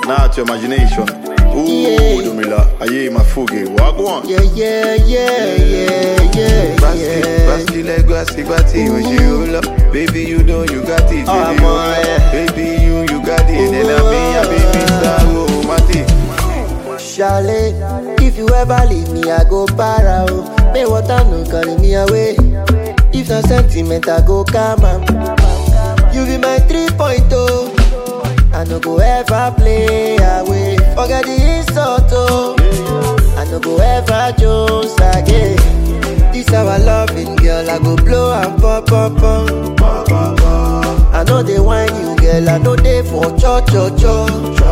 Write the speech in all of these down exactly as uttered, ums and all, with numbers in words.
not your imagination. Ooh, Yeah. Dumila, aye mafuge, wagwan. Yeah, yeah, yeah, yeah, yeah, Basket, yeah. basket like basket, basket when she roll up. Baby, you know you got it. Oh, Baby, roll boy. up. Baby, you you got it. Then I be a baby star, oh, Mati. Charlie, if you ever leave me, I go para. Oh. May water no carry me away. If no sentiment, I go calm am. You be my three point oh. I no go ever play away. Forget the insult oh. I no go ever Jones again. This our loving girl, I go blow and pop pop pop. I know they whine you, girl. I know they for cho cho cho.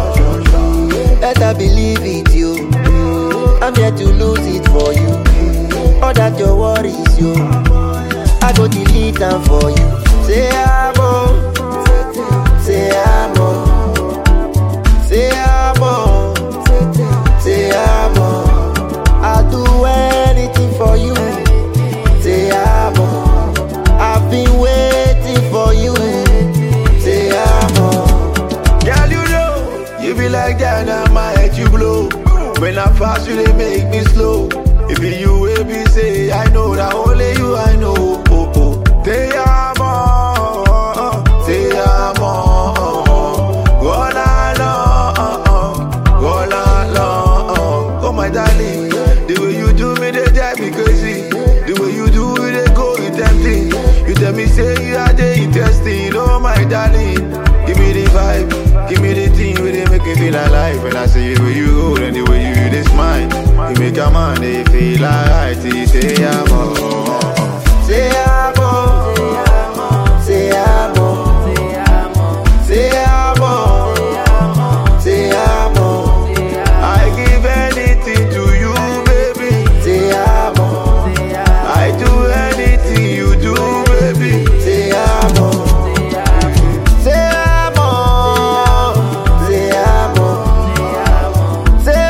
Better believe it, you. I'm here to lose it for you. All that your worries, you. I go delete them for you. Say amo, say amo, say amo, say amo. I'll do anything for you. Say amo, I've been waiting for you. Say amo. Girl, you know, you be like that, now my head you blow. When I fast, you they make me slow. If it you will be say, I know that only you I know. Oh, oh. Te amo, te amo. Go la long, go la long. Oh my darling, the way you do me, they drive me crazy. The way you do it, they go it tempting. You tell me say you are the interesting. Oh my darling, give me the vibe, give me the thing where they make me feel alive. When I say the way you go and the way you do this mine, you make a man they feel alright. You say I'm all. Say amo, say amo, say amo, say amo. I give anything to you, baby. Say amo, I do anything you do, baby. say amo, say amo, say amo, say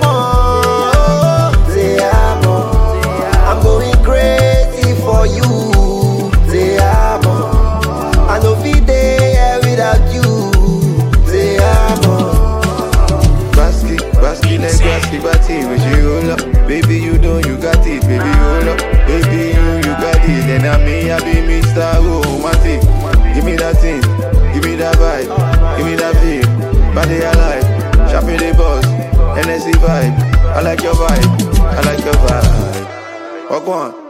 amo, say amo. I'm going crazy for you. Say amo, I no fit dey here without you. Say amo. Basket, basket like basket, basket when she roll up. Baby, you know you got it, baby, roll up. Baby, you, you got it. Then I me, I be Mister Romantic. Give me that thing, give me that vibe, give me that feel. Body alive, shopping the boss, N S C vibe. I like your vibe, I like your vibe. Walk on.